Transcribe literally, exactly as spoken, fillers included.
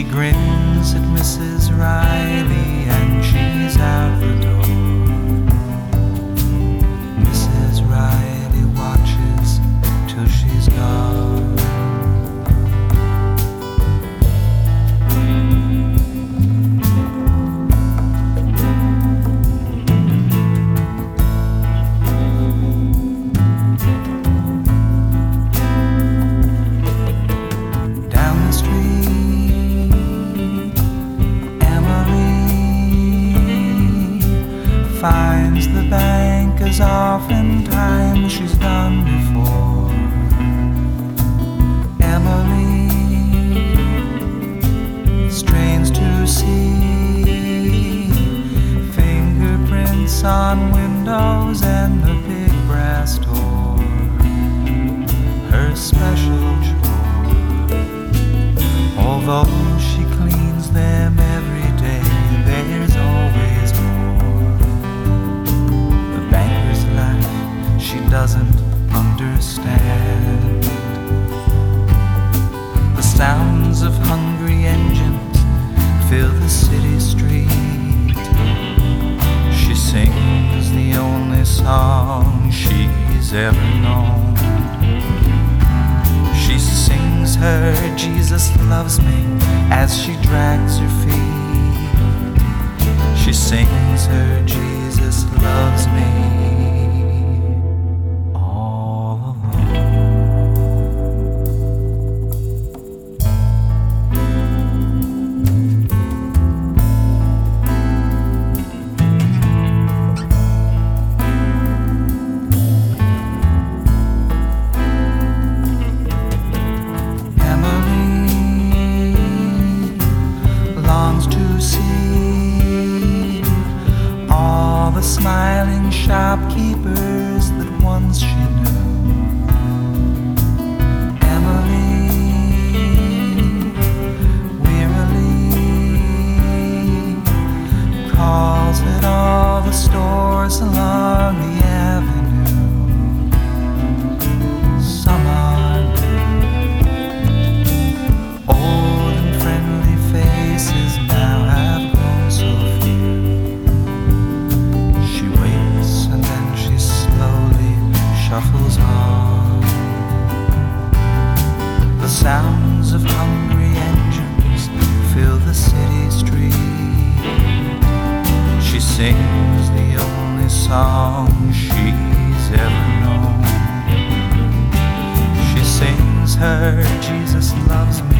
She grins at Missus Riley and she's out the door. Missus Riley watches till she's gone. Finds the bank as oftentimes she's done before. Emily strains to see fingerprints on windows and the big brass door. Her special chore. Although she cleans them every day, there's always more. She doesn't understand the sounds of hungry engines fill the city street. She sings the only song she's ever known. She sings her "Jesus loves me" as she drags her feet. She sings her "Jesus loves me" smiling shopkeepers that once she knew. Emily wearily calls at all the stores along the avenue. Some are new, old and friendly faces now have grown so few. Shuffles on. The sounds of hungry engines fill the city street. She sings the only song she's ever known. She sings her "Jesus loves me"